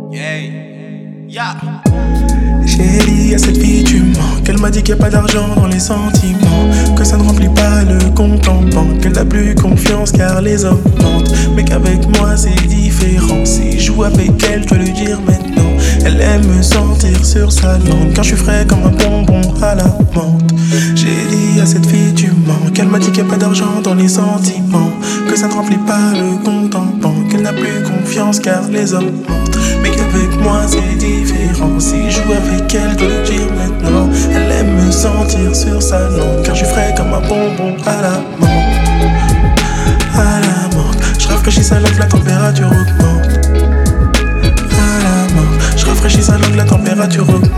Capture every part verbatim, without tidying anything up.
Chérie, à cette fille tu mens, qu'elle m'a dit qu'il n'y a pas d'argent dans les sentiments, que ça ne remplit pas le compte en banque, qu'elle n'a plus confiance car les hommes mentent, mais qu'avec moi c'est différent. Si je joue avec elle, je dois lui dire maintenant. Elle aime me sentir sur sa langue, car je suis frais comme un bonbon à la menthe. J'ai dit à cette fille tu mens, qu'elle m'a dit qu'il n'y a pas d'argent dans les sentiments, que ça ne remplit pas le compte en banque, qu'elle n'a plus confiance car les hommes mentent, mais qu'avec moi c'est différent. Si je joue avec elle, je dois le dire maintenant. Elle aime me sentir sur sa langue, car je suis frais comme un bonbon à la menthe. À la menthe, je rafraîchis sa langue, la température augmente. À la menthe, je rafraîchis sa langue, la température augmente.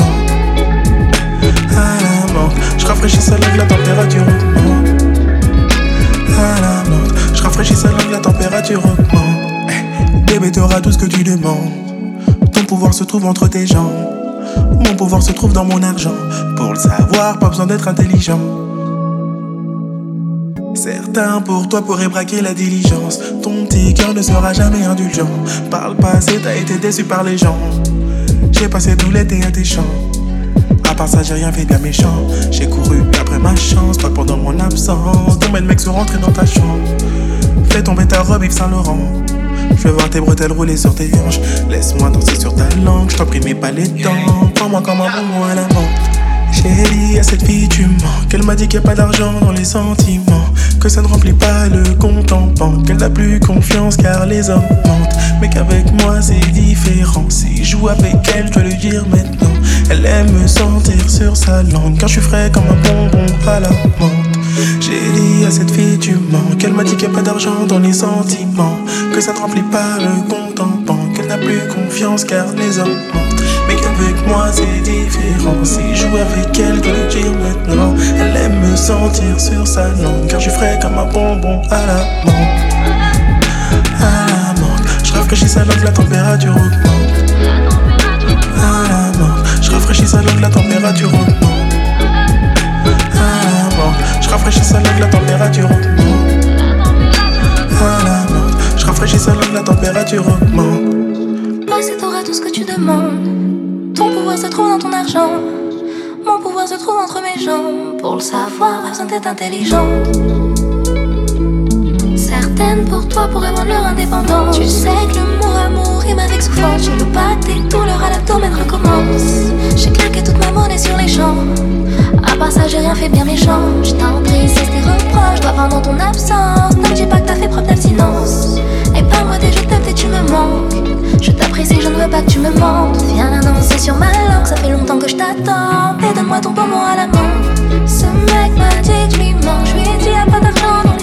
À la menthe, je rafraîchis sa langue, la température augmente. À la menthe, je rafraîchis sa langue, la température augmente. Hey, bébé, t'auras tout ce que tu demandes. Ton pouvoir se trouve entre tes jambes. Mon pouvoir se trouve dans mon argent. Pour le savoir, pas besoin d'être intelligent. Certains pour toi pourraient braquer la diligence. Ton petit cœur ne sera jamais indulgent. Par le passé, t'as été déçu par les gens. J'ai passé tout l'été à tes champs. À part ça, j'ai rien fait de bien méchant. J'ai couru après ma chance, pas pendant mon absence. Combien de mecs sont rentrés dans ta chambre? Fais tomber ta robe Yves Saint Laurent. Je veux voir tes bretelles rouler sur tes hanches. Laisse-moi danser sur ta langue, je t'en prie, mets pas les dents. Prends-moi comme un bonbon à la menthe. J'ai dit à cette fille tu mens, qu'elle m'a dit qu'il n'y a pas d'argent dans les sentiments, que ça ne remplit pas le compte en banque, qu'elle n'a plus confiance car les hommes mentent, mais qu'avec moi c'est différent. Si je joue avec elle, je dois lui dire maintenant. Elle aime me sentir sur sa langue, car je suis frais comme un bonbon à la menthe. J'ai dit à cette fille tu mens, qu'elle m'a dit qu'il n'y a pas d'argent dans les sentiments, que ça ne remplit pas le compte en banque, qu'elle n'a plus confiance car les hommes mentent, mais qu'avec moi c'est différent. Si je joue avec elle, je dois le dire maintenant. Elle aime me sentir sur sa langue, car je suis frais comme un bonbon à la menthe. À la menthe, je rafraîchis sa langue, la température augmente. À la menthe, je rafraîchis sa langue, la température augmente. À la menthe, je rafraîchis sa langue, la température augmente. À la menthe, je rafraîchis sa langue, la température augmente. Moi c'est t'auras tout ce que tu demandes. Ton pouvoir se trouve dans ton argent. Mon pouvoir se trouve entre mes jambes. Pour le savoir, pas besoin d'être intelligente. Certaines pour toi pourraient rendre leur indépendance. Tu sais que le mot amour rime avec souffrance. J'ai le pacte et tout leur à l'abdomen recommence. J'ai claqué toute ma monnaie sur les champs. À part ça j'ai rien fait bien méchant. Je t'en prie, c'est tes reproches. Toi pendant ton absence, ne me dis pas que t'as fait preuve d'abstinence. Et parle-moi des je t'aime et tu me manques. Je t'apprécie, je ne veux pas que tu me mentes. Viens danser sur ma langue, ça fait longtemps que je t'attends. Et donne-moi ton bonbon à la main. Ce mec m'a dit que je lui manque. Je lui ai dit y'a pas d'argent dans